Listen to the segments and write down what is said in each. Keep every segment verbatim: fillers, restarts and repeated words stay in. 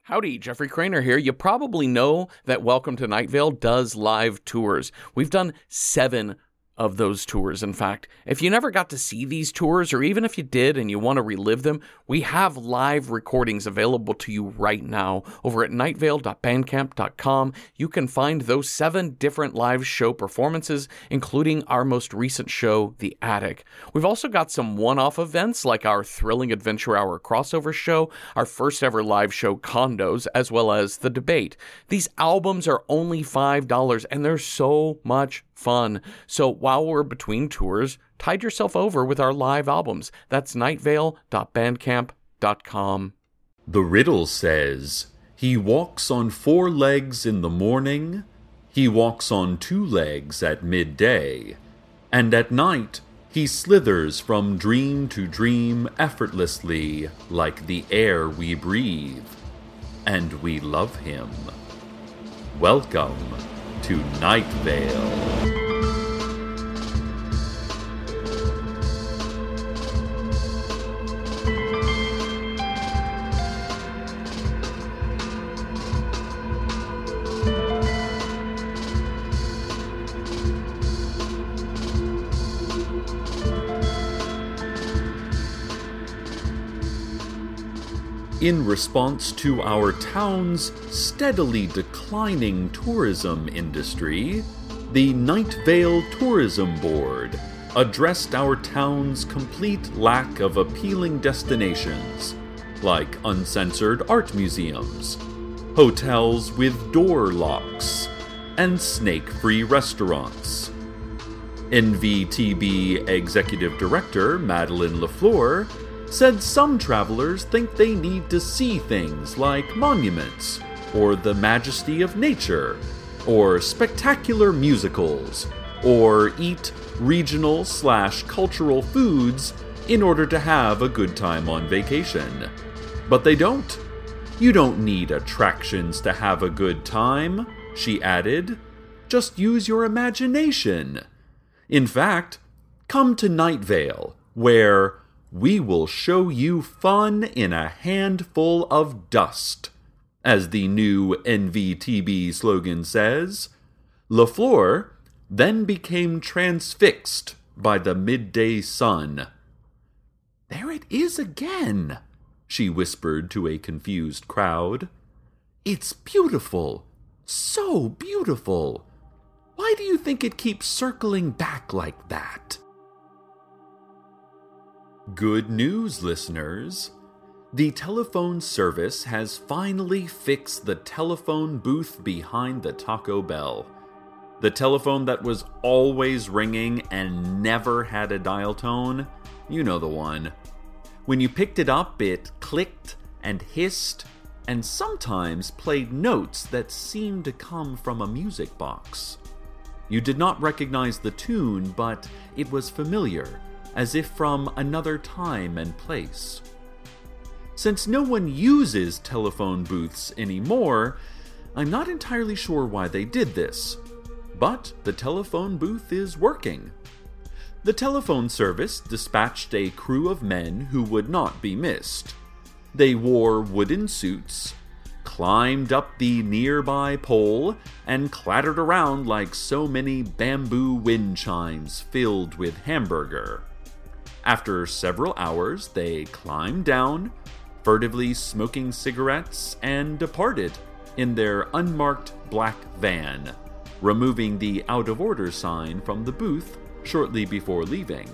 Howdy, Jeffrey Craner here. You probably know that Welcome to Night Vale does live tours. We've done seven of those tours, in fact. If you never got to see these tours, or even if you did and you want to relive them, we have live recordings available to you right now over at night vale dot bandcamp dot com. You can find those seven different live show performances, including our most recent show, The Attic. We've also got some one-off events like our Thrilling Adventure Hour crossover show, our first ever live show, Condos, as well as The Debate. These albums are only five dollars and they're so much fun. So while we're between tours, tide yourself over with our live albums. That's night vale dot bandcamp dot com. The riddle says, he walks on four legs in the morning, he walks on two legs at midday, and at night he slithers from dream to dream effortlessly like the air we breathe. And we love him. Welcome to Night Vale. In response to our town's steadily declining tourism industry, the Night Vale Tourism Board addressed our town's complete lack of appealing destinations, like uncensored art museums, hotels with door locks, and snake-free restaurants. N V T B Executive Director Madeline LaFleur said some travelers think they need to see things like monuments, or the majesty of nature, or spectacular musicals, or eat regional slash cultural foods in order to have a good time on vacation. But they don't. You don't need attractions to have a good time, she added. Just use your imagination. In fact, come to Night Vale, where we will show you fun in a handful of dust, as the new N V T B slogan says. LaFleur then became transfixed by the midday sun. "There it is again," she whispered to a confused crowd. "It's beautiful, so beautiful. Why do you think it keeps circling back like that?" Good news, listeners. The telephone service has finally fixed the telephone booth behind the Taco Bell. The telephone that was always ringing and never had a dial tone. You know the one. When you picked it up, it clicked and hissed, and sometimes played notes that seemed to come from a music box. You did not recognize the tune, but it was familiar, as if from another time and place. Since no one uses telephone booths anymore, I'm not entirely sure why they did this. But the telephone booth is working. The telephone service dispatched a crew of men who would not be missed. They wore wooden suits, climbed up the nearby pole, and clattered around like so many bamboo wind chimes filled with hamburger. After several hours, they climbed down, furtively smoking cigarettes, and departed in their unmarked black van, removing the out-of-order sign from the booth shortly before leaving.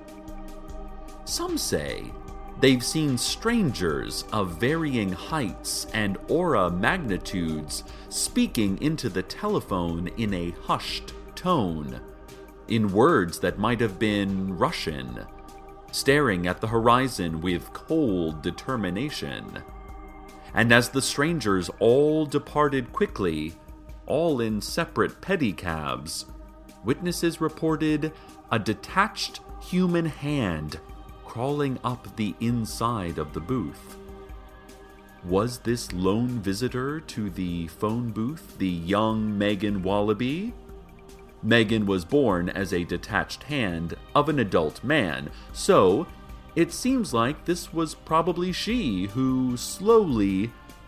Some say they've seen strangers of varying heights and aura magnitudes speaking into the telephone in a hushed tone, in words that might have been Russian, staring at the horizon with cold determination. And as the strangers all departed quickly, all in separate pedicabs, witnesses reported a detached human hand crawling up the inside of the booth. Was this lone visitor to the phone booth the young Megan Wallaby? Megan was born as a detached hand of an adult man, so it seems like this was probably she who slowly,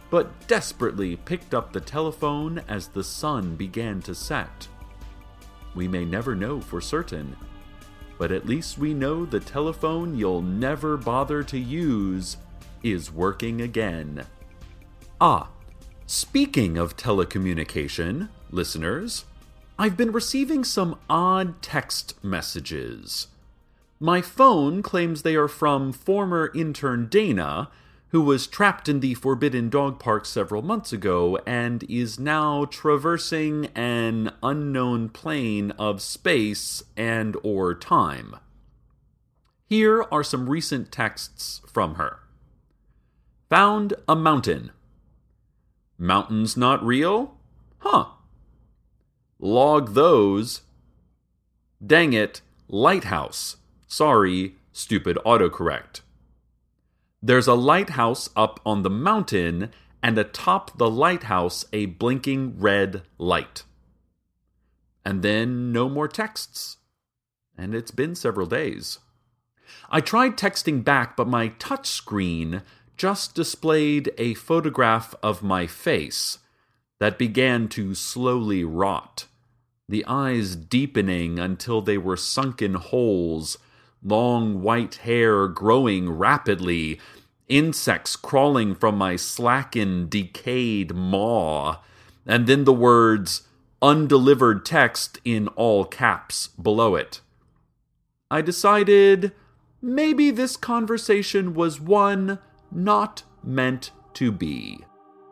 but desperately picked up the telephone as the sun began to set. We may never know for certain, but at least we know the telephone you'll never bother to use is working again. Ah, speaking of telecommunication, listeners, I've been receiving some odd text messages. My phone claims they are from former intern Dana, who was trapped in the Forbidden Dog Park several months ago and is now traversing an unknown plane of space and or time. Here are some recent texts from her. Found a mountain. Mountains not real? Huh. Log those. Dang it, lighthouse. Sorry, stupid autocorrect. There's a lighthouse up on the mountain, and atop the lighthouse a blinking red light. And then no more texts. And it's been several days. I tried texting back, but my touchscreen just displayed a photograph of my face that began to slowly rot, the eyes deepening until they were sunken holes, long white hair growing rapidly, insects crawling from my slackened, decayed maw, and then the words, undelivered text in all caps below it. I decided maybe this conversation was one not meant to be.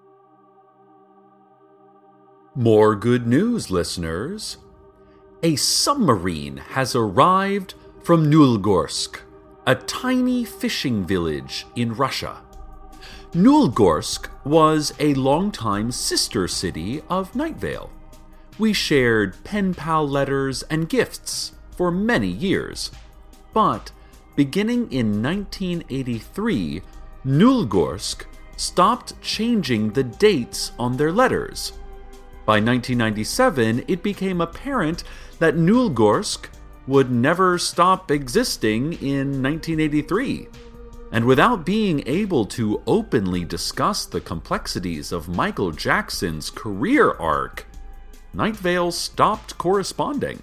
More good news, listeners. A submarine has arrived from Nulgorsk, a tiny fishing village in Russia. Nulgorsk was a longtime sister city of Night Vale. We shared pen pal letters and gifts for many years. But beginning in nineteen eighty-three, Nulgorsk stopped changing the dates on their letters. By nineteen ninety-seven, it became apparent that Nulgorsk would never stop existing in nineteen eighty-three. And without being able to openly discuss the complexities of Michael Jackson's career arc, Night Vale stopped corresponding.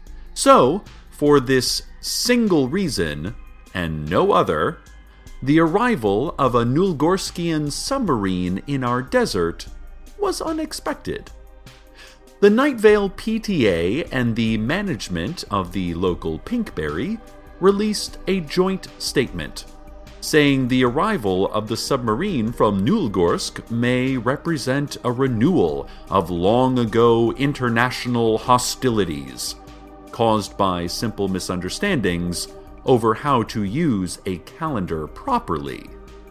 So, for this single reason, and no other, the arrival of a Nulgorskian submarine in our desert was unexpected. The Night Vale P T A and the management of the local Pinkberry released a joint statement, saying the arrival of the submarine from Nulgorsk may represent a renewal of long-ago international hostilities, caused by simple misunderstandings over how to use a calendar properly.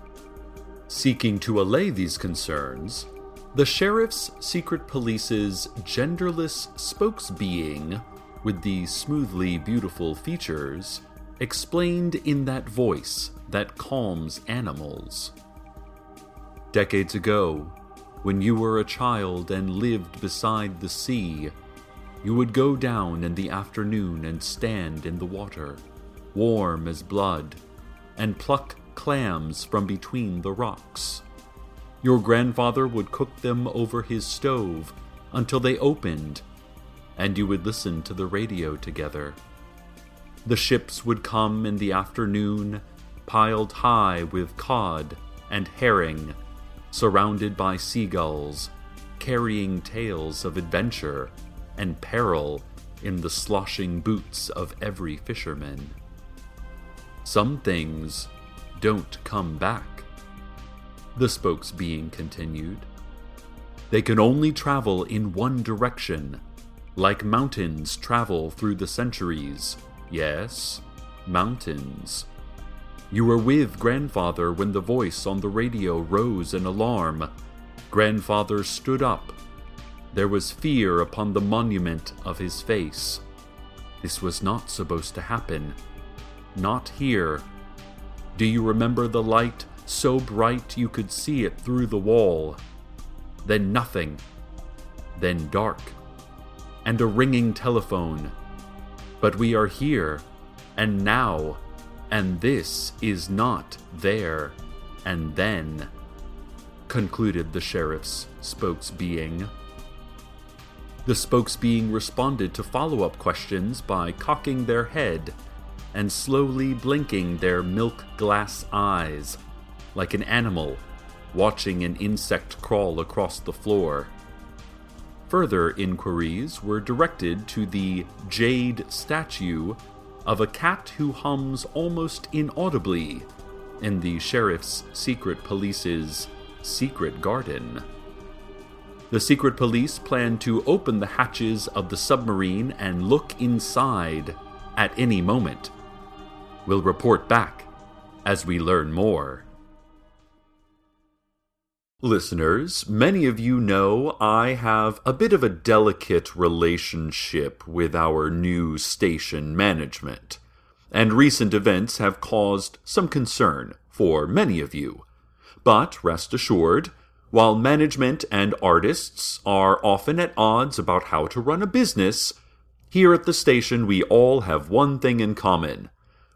Seeking to allay these concerns, the Sheriff's Secret Police's genderless spokesbeing, with the smoothly beautiful features, explained in that voice that calms animals. Decades ago, when you were a child and lived beside the sea, you would go down in the afternoon and stand in the water, warm as blood, and pluck clams from between the rocks. Your grandfather would cook them over his stove until they opened, and you would listen to the radio together. The ships would come in the afternoon, piled high with cod and herring, surrounded by seagulls, carrying tales of adventure and peril in the sloshing boots of every fisherman. Some things don't come back, the spokesbeing continued. They can only travel in one direction, like mountains travel through the centuries. Yes, mountains. You were with Grandfather when the voice on the radio rose in alarm. Grandfather stood up. There was fear upon the monument of his face. This was not supposed to happen. Not here. Do you remember the light so bright you could see it through the wall? Then nothing. Then dark. And a ringing telephone. But we are here, and now, and this is not there, and then. concluded the sheriff's spokesbeing. The spokesbeing responded to follow-up questions by cocking their head and slowly blinking their milk glass eyes, like an animal watching an insect crawl across the floor. Further inquiries were directed to the jade statue of a cat who hums almost inaudibly in the sheriff's secret police's secret garden. The secret police plan to open the hatches of the submarine and look inside at any moment. We'll report back as we learn more. Listeners, many of you know I have a bit of a delicate relationship with our new station management, and recent events have caused some concern for many of you. But rest assured, while management and artists are often at odds about how to run a business, here at the station we all have one thing in common.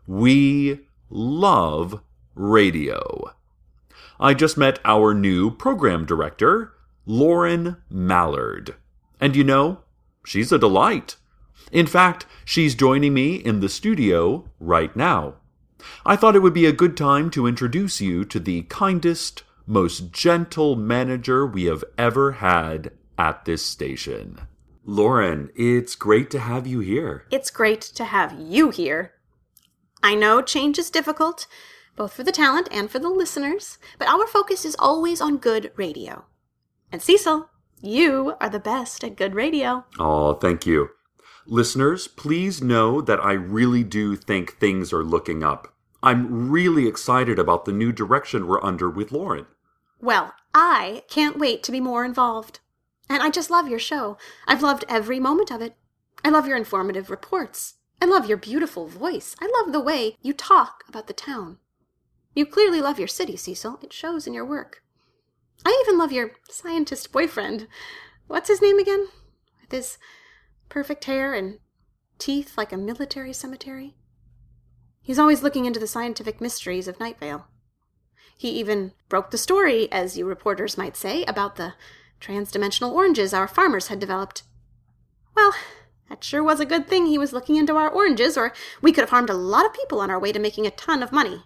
We love radio. I just met our new program director, Lauren Mallard. And you know, she's a delight. In fact, she's joining me in the studio right now. I thought it would be a good time to introduce you to the kindest, most gentle manager we have ever had at this station. Lauren, it's great to have you here. It's great to have you here. I know change is difficult, both for the talent and for the listeners, but our focus is always on good radio. And Cecil, you are the best at good radio. Oh, thank you. Listeners, please know that I really do think things are looking up. I'm really excited about the new direction we're under with Lauren. Well, I can't wait to be more involved. And I just love your show. I've loved every moment of it. I love your informative reports. I love your beautiful voice. I love the way you talk about the town. You clearly love your city, Cecil. It shows in your work. I even love your scientist boyfriend. What's his name again? With his perfect hair and teeth like a military cemetery. He's always looking into the scientific mysteries of Night Vale. He even broke the story, as you reporters might say, about the trans-dimensional oranges our farmers had developed. Well, that sure was a good thing he was looking into our oranges, or we could have harmed a lot of people on our way to making a ton of money.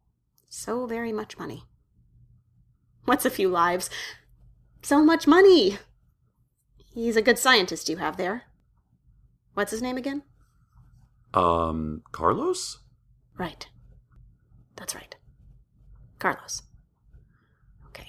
So very much money. What's a few lives? So much money! He's a good scientist you have there. What's his name again? Um, Carlos? Right. That's right. Carlos. Okay.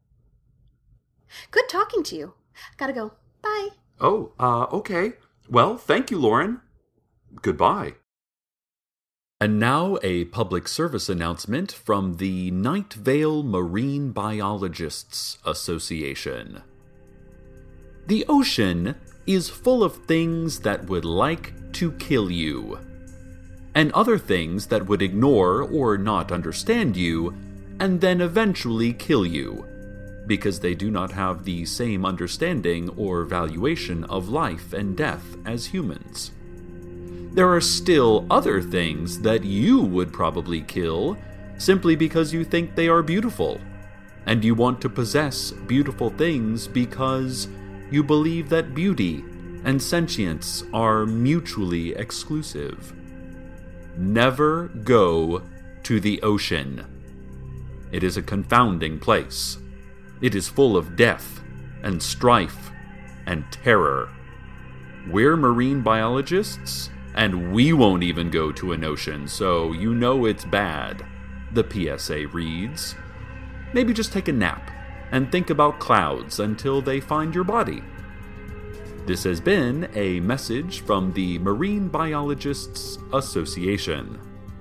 Good talking to you. Gotta go. Bye. Oh, uh, okay. Well, thank you, Lauren. Goodbye. And now a public service announcement from the Night Vale Marine Biologists Association. The ocean is full of things that would like to kill you, and other things that would ignore or not understand you, and then eventually kill you, because they do not have the same understanding or valuation of life and death as humans. There are still other things that you would probably kill simply because you think they are beautiful, and you want to possess beautiful things because you believe that beauty and sentience are mutually exclusive. Never go to the ocean. It is a confounding place. It is full of death and strife and terror. We're marine biologists, and we won't even go to an ocean, so you know it's bad, the P S A reads. Maybe just take a nap and think about clouds until they find your body. This has been a message from the Marine Biologists Association.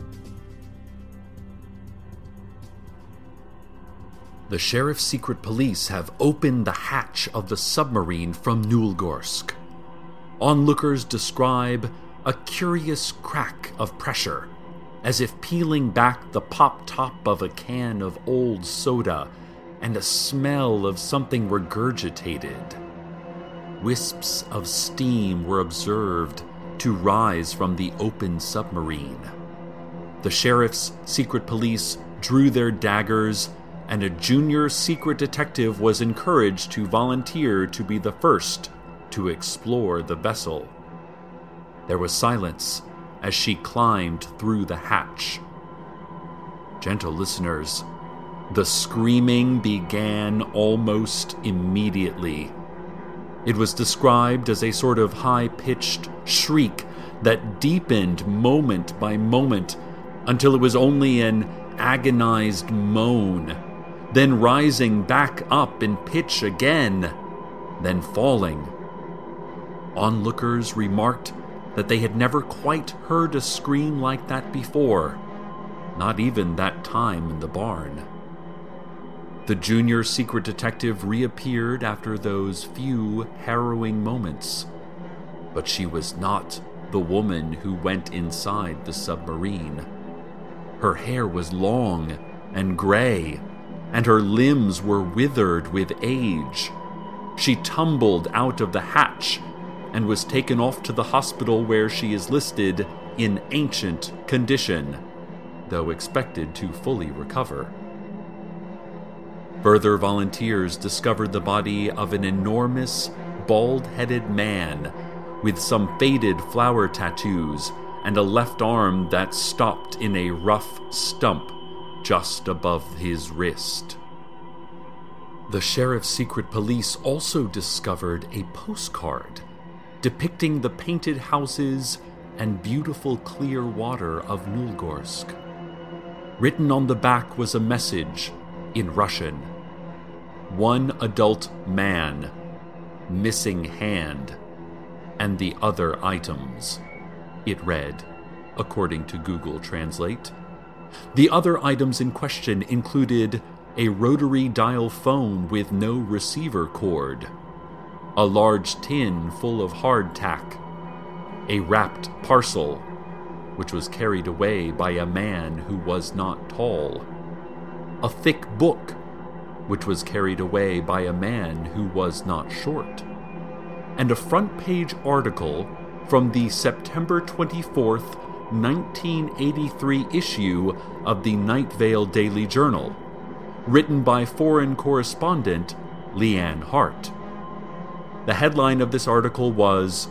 The Sheriff's Secret Police have opened the hatch of the submarine from Nulgorsk. Onlookers describe a curious crack of pressure, as if peeling back the pop top of a can of old soda, and a smell of something regurgitated. Wisps of steam were observed to rise from the open submarine. The Sheriff's Secret Police drew their daggers and a junior secret detective was encouraged to volunteer to be the first to explore the vessel. There was silence as she climbed through the hatch. Gentle listeners, the screaming began almost immediately. It was described as a sort of high-pitched shriek that deepened moment by moment until it was only an agonized moan, then rising back up in pitch again, then falling. Onlookers remarked that they had never quite heard a scream like that before, not even that time in the barn. The junior secret detective reappeared after those few harrowing moments, but she was not the woman who went inside the submarine. Her hair was long and gray, and her limbs were withered with age. She tumbled out of the hatch and was taken off to the hospital where she is listed in ancient condition, though expected to fully recover. Further volunteers discovered the body of an enormous, bald-headed man with some faded flower tattoos and a left arm that stopped in a rough stump just above his wrist. The sheriff's secret police also discovered a postcard depicting the painted houses and beautiful clear water of Nulgorsk. Written on the back was a message in Russian. One adult man, missing hand, and the other items, it read, according to Google Translate. The other items in question included a rotary dial phone with no receiver cord, a large tin full of hardtack, a wrapped parcel, which was carried away by a man who was not tall, a thick book, which was carried away by a man who was not short, and a front-page article from the September twenty-fourth, nineteen eighty-three issue of the Night Vale Daily Journal, written by foreign correspondent Leanne Hart. The headline of this article was,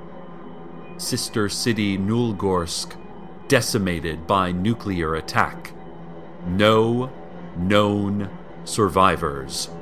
"Sister City Nulgorsk Decimated by Nuclear Attack. No Known Survivors."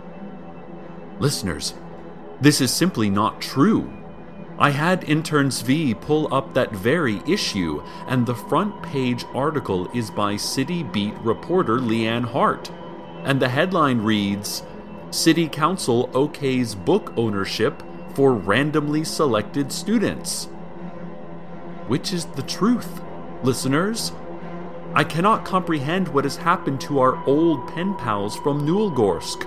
Listeners, this is simply not true. I had Interns V pull up that very issue, and the front page article is by City Beat reporter Leanne Hart, and the headline reads, "City Council okays book ownership for randomly selected students." Which is the truth, listeners? I cannot comprehend what has happened to our old pen pals from Nulgorsk.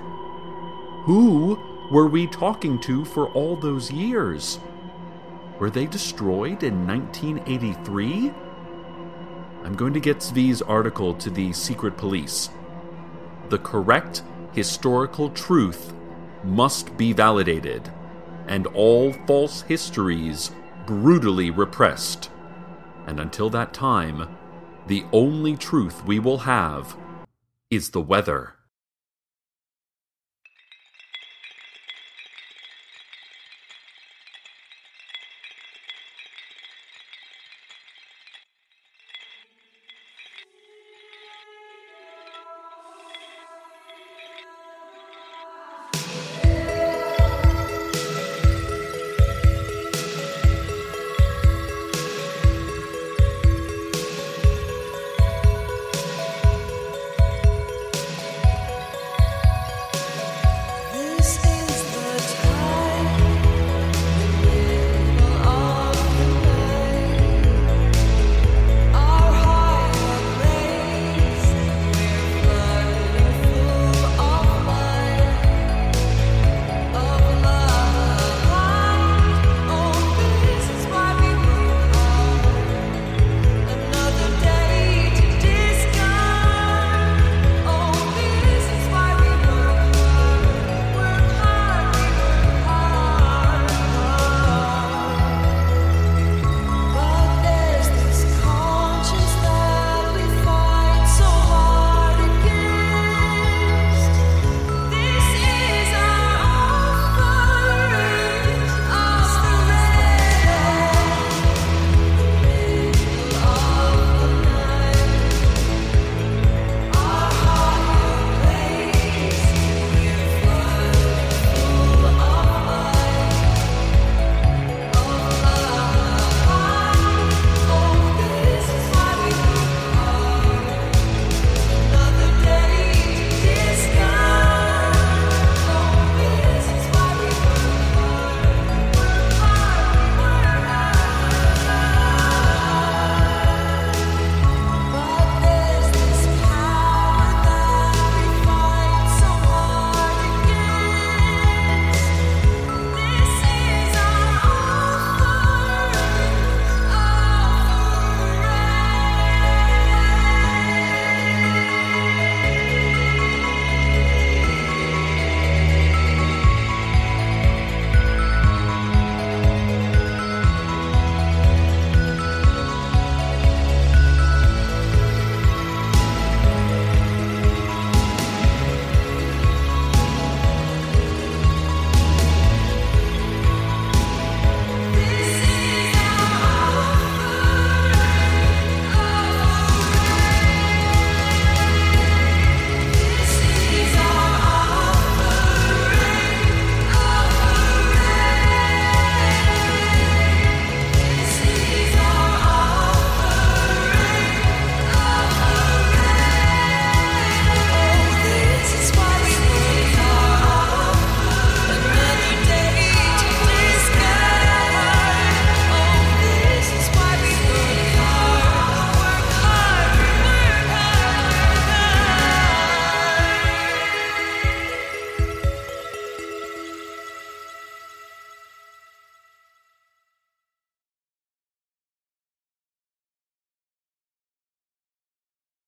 Who were we talking to for all those years? Were they destroyed in nineteen eighty-three? I'm going to get Zvi's article to the secret police. The correct historical truth must be validated, and all false histories brutally repressed. And until that time, the only truth we will have is the weather.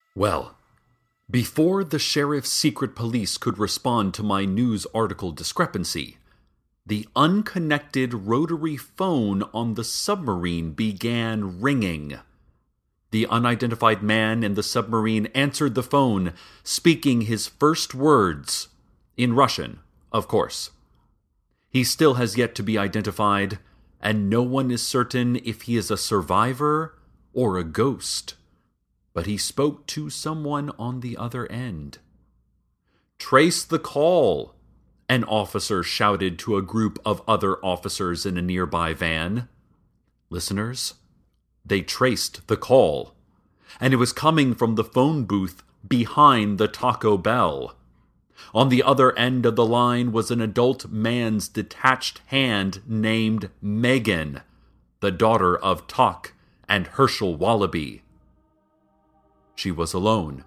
Well, before the sheriff's secret police could respond to my news article discrepancy, the unconnected rotary phone on the submarine began ringing. The unidentified man in the submarine answered the phone, speaking his first words, in Russian, of course. He still has yet to be identified, and no one is certain if he is a survivor or a ghost. But he spoke to someone on the other end. "Trace the call," an officer shouted to a group of other officers in a nearby van. Listeners, they traced the call, and it was coming from the phone booth behind the Taco Bell. On the other end of the line was an adult man's detached hand named Megan, the daughter of Talk and Herschel Wallaby. She was alone.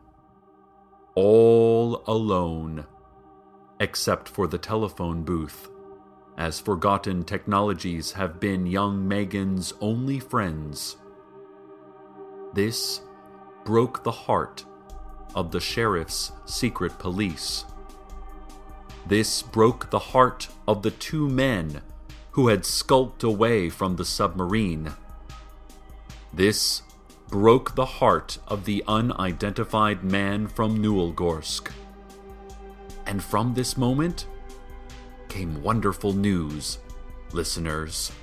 All alone. Except for the telephone booth, as forgotten technologies have been young Megan's only friends. This broke the heart of the sheriff's secret police. This broke the heart of the two men who had skulked away from the submarine. This broke the heart of the unidentified man from Newelgorsk. And from this moment came wonderful news, listeners.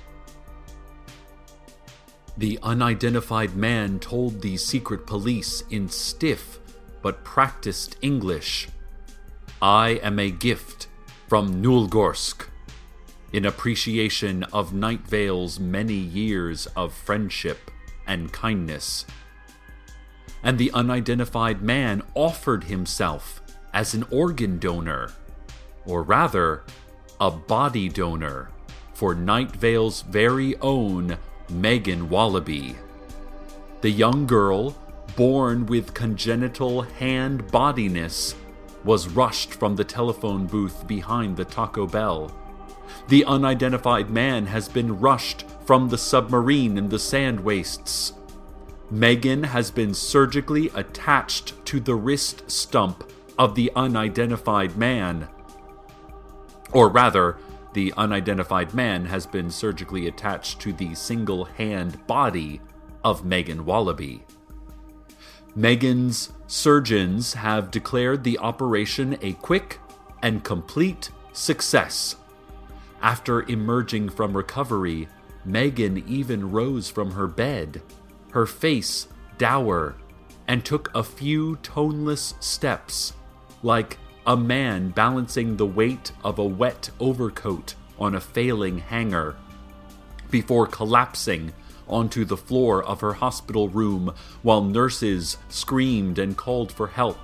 The unidentified man told the secret police in stiff but practiced English, "I am a gift from Newelgorsk, in appreciation of Night Vale's many years of friendship and kindness." And the unidentified man offered himself as an organ donor, or rather, a body donor, for Night Vale's very own Megan Wallaby. The young girl, born with congenital hand-bodiness, was rushed from the telephone booth behind the Taco Bell. The unidentified man has been rushed from the submarine in the sand wastes. Megan has been surgically attached to the wrist stump of the unidentified man. Or rather, the unidentified man has been surgically attached to the single-hand body of Megan Wallaby. Megan's surgeons have declared the operation a quick and complete success. After emerging from recovery, Megan even rose from her bed, her face dour, and took a few toneless steps, like a man balancing the weight of a wet overcoat on a failing hanger, before collapsing onto the floor of her hospital room while nurses screamed and called for help.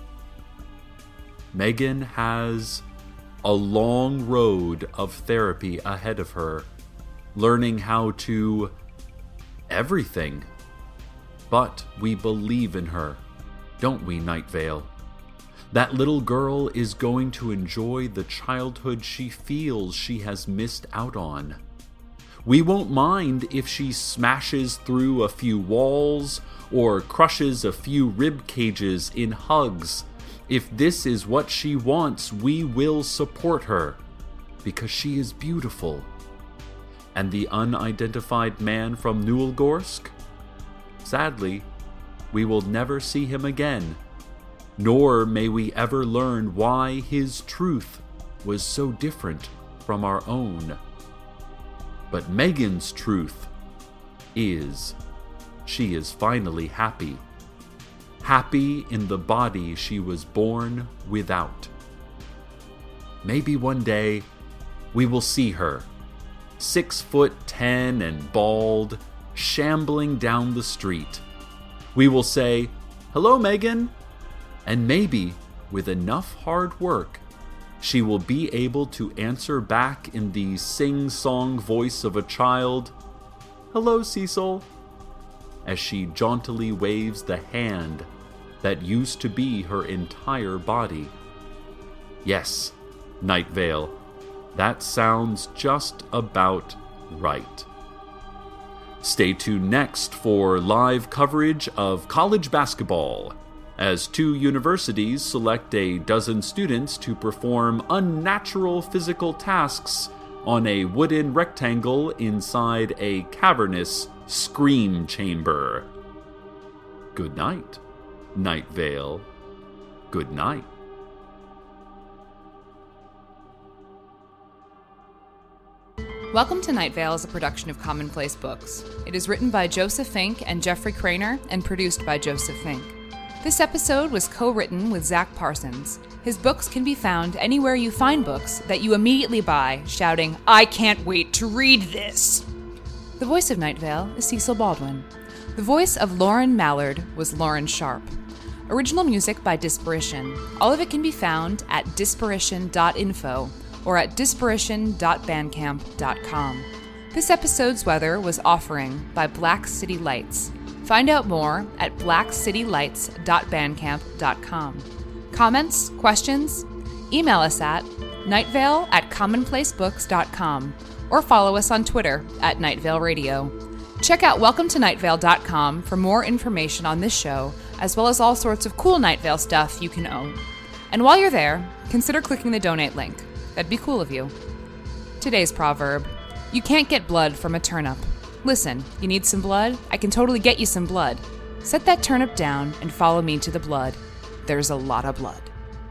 Megan has a long road of therapy ahead of her, learning how to everything. But we believe in her, don't we, Night Vale? That little girl is going to enjoy the childhood she feels she has missed out on. We won't mind if she smashes through a few walls or crushes a few rib cages in hugs. If this is what she wants, we will support her, because she is beautiful. And the unidentified man from Newelgorsk? Sadly, we will never see him again, nor may we ever learn why his truth was so different from our own. But Megan's truth is, she is finally happy. Happy in the body she was born without. Maybe one day we will see her, six foot ten and bald, shambling down the street. We will say, "Hello, Megan," and maybe, with enough hard work, she will be able to answer back in the sing-song voice of a child, "Hello, Cecil," as she jauntily waves the hand that used to be her entire body. Yes, Night Vale, that sounds just about right. Stay tuned next for live coverage of college basketball as two universities select a dozen students to perform unnatural physical tasks on a wooden rectangle inside a cavernous scream chamber. Good night, Night Vale. Good night. Welcome to Night Vale is a production of Commonplace Books. It is written by Joseph Fink and Jeffrey Craner and produced by Joseph Fink. This episode was co-written with Zach Parsons. His books can be found anywhere you find books that you immediately buy, shouting, "I can't wait to read this!" The voice of Night Vale is Cecil Baldwin. The voice of Lauren Mallard was Lauren Sharp. Original music by Disparition. All of it can be found at disparition dot info or at disparition dot bandcamp dot com. This episode's weather was Offering by Black City Lights. Find out more at black city lights dot bandcamp dot com. Comments? Questions? Email us at nightvale at commonplacebooks dot com or follow us on Twitter at Nightvale Radio. Check out welcome to night vale dot com for more information on this show, as well as all sorts of cool Night Vale stuff you can own. And while you're there, consider clicking the donate link. That'd be cool of you. Today's proverb: you can't get blood from a turnip. Listen, you need some blood? I can totally get you some blood. Set that turnip down and follow me to the blood. There's a lot of blood.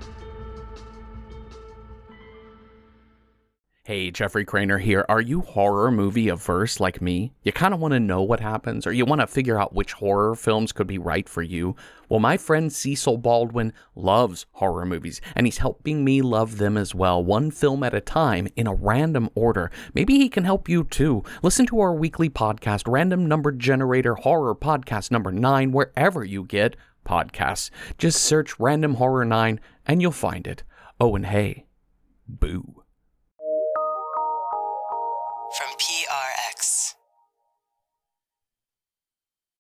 Hey, Jeffrey Craner here. Are you horror movie averse like me? You kind of want to know what happens, or you want to figure out which horror films could be right for you? Well, my friend Cecil Baldwin loves horror movies, and he's helping me love them as well, one film at a time, in a random order. Maybe he can help you too. Listen to our weekly podcast, Random Number Generator Horror Podcast number nine, wherever you get podcasts. Just search Random Horror nine, and you'll find it. Oh, and hey, boo. From P R